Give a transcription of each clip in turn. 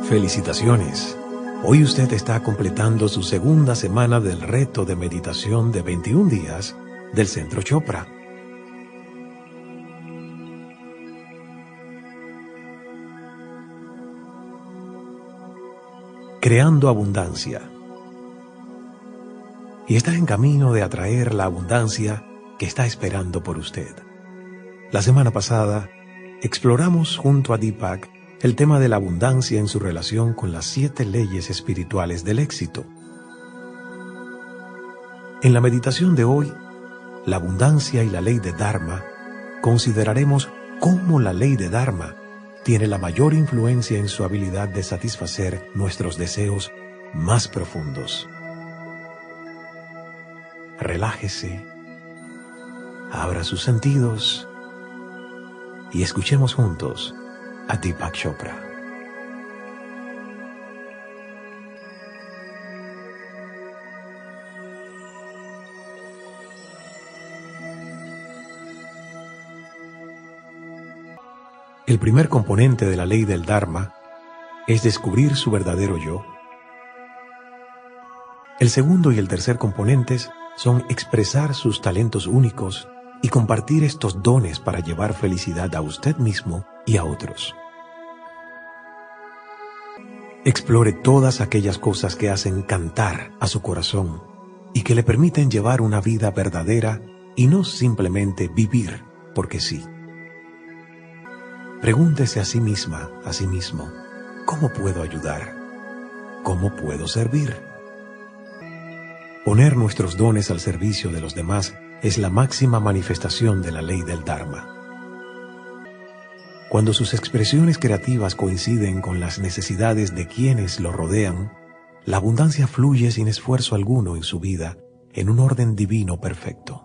Felicitaciones. Hoy usted está completando su segunda semana del reto de meditación de 21 días del Centro Chopra. Creando abundancia. Y está en camino de atraer la abundancia que está esperando por usted. La semana pasada, exploramos junto a Deepak el tema de la abundancia en su relación con las 7 leyes espirituales del éxito. En la meditación de hoy, la abundancia y la ley de Dharma, consideraremos cómo la ley de Dharma tiene la mayor influencia en su habilidad de satisfacer nuestros deseos más profundos. Relájese, abra sus sentidos y escuchemos juntos a Deepak Chopra. El primer componente de la ley del Dharma es descubrir su verdadero yo. El segundo y el tercer componentes son expresar sus talentos únicos y compartir estos dones para llevar felicidad a usted mismo y a otros. Explore todas aquellas cosas que hacen cantar a su corazón y que le permiten llevar una vida verdadera y no simplemente vivir porque sí. Pregúntese a sí misma, a sí mismo, ¿cómo puedo ayudar? ¿Cómo puedo servir? Poner nuestros dones al servicio de los demás es la máxima manifestación de la ley del Dharma. Cuando sus expresiones creativas coinciden con las necesidades de quienes lo rodean, la abundancia fluye sin esfuerzo alguno en su vida, en un orden divino perfecto.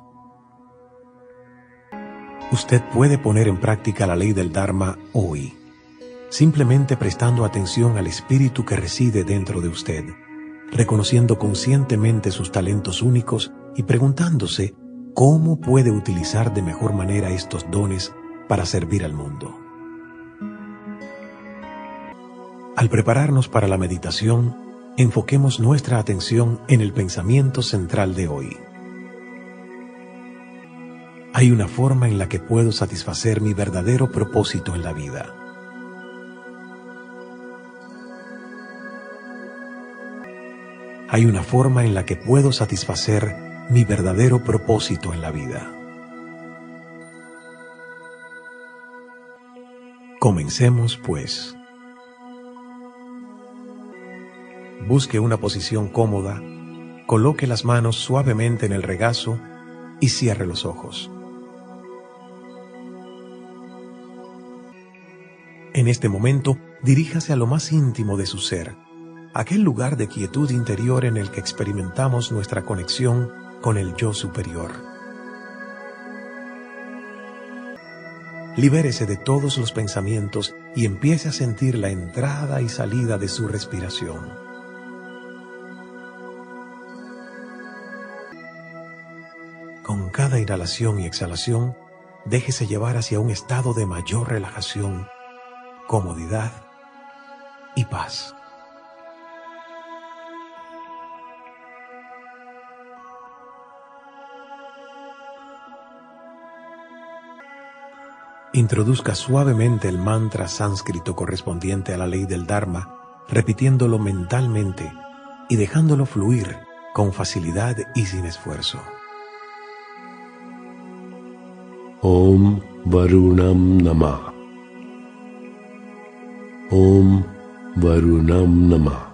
Usted puede poner en práctica la ley del Dharma hoy, simplemente prestando atención al espíritu que reside dentro de usted, reconociendo conscientemente sus talentos únicos y preguntándose cómo puede utilizar de mejor manera estos dones para servir al mundo. Al prepararnos para la meditación, enfoquemos nuestra atención en el pensamiento central de hoy. Hay una forma en la que puedo satisfacer mi verdadero propósito en la vida. Hay una forma en la que puedo satisfacer mi verdadero propósito en la vida. Comencemos, pues. Busque una posición cómoda, coloque las manos suavemente en el regazo y cierre los ojos. En este momento, diríjase a lo más íntimo de su ser, aquel lugar de quietud interior en el que experimentamos nuestra conexión con el yo superior. Libérese de todos los pensamientos y empiece a sentir la entrada y salida de su respiración. Con cada inhalación y exhalación, déjese llevar hacia un estado de mayor relajación, comodidad y paz. Introduzca suavemente el mantra sánscrito correspondiente a la ley del Dharma, repitiéndolo mentalmente y dejándolo fluir con facilidad y sin esfuerzo. Om Varunam Namah. Om Varunam Namah.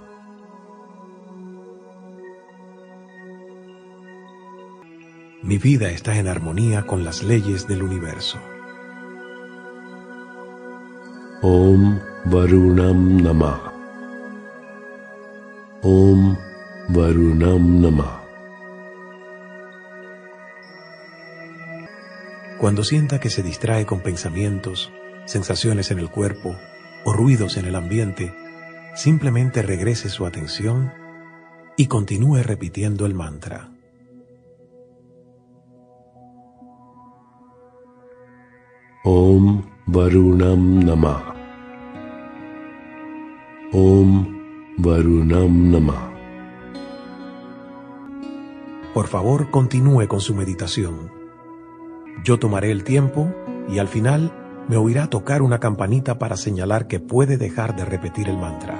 Mi vida está en armonía con las leyes del universo. Om Varunam Namah. Om Varunam Namah. Cuando sienta que se distrae con pensamientos, sensaciones en el cuerpo o ruidos en el ambiente, simplemente regrese su atención y continúe repitiendo el mantra. Om Varunam Namah. Om Varunam Namah. Por favor, continúe con su meditación. Yo tomaré el tiempo y al final me oirá tocar una campanita para señalar que puede dejar de repetir el mantra.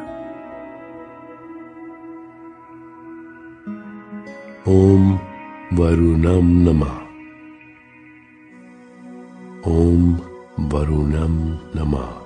Om Varunam Namah. Om Varunam Namah.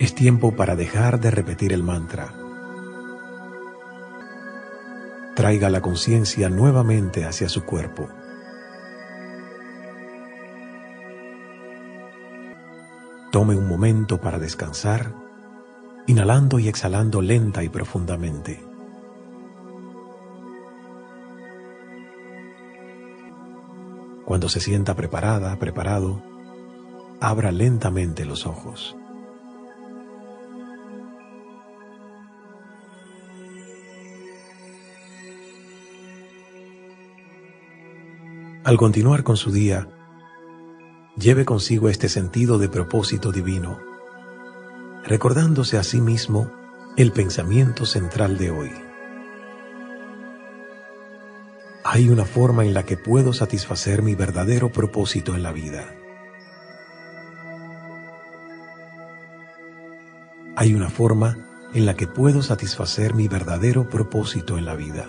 Es tiempo para dejar de repetir el mantra. Traiga la conciencia nuevamente hacia su cuerpo. Tome un momento para descansar, inhalando y exhalando lenta y profundamente. Cuando se sienta preparada, preparado, abra lentamente los ojos. Al continuar con su día, lleve consigo este sentido de propósito divino, recordándose a sí mismo el pensamiento central de hoy. Hay una forma en la que puedo satisfacer mi verdadero propósito en la vida. Hay una forma en la que puedo satisfacer mi verdadero propósito en la vida.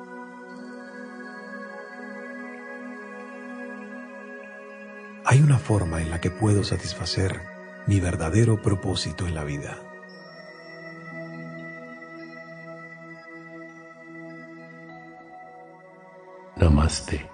Hay una forma en la que puedo satisfacer mi verdadero propósito en la vida. Namaste.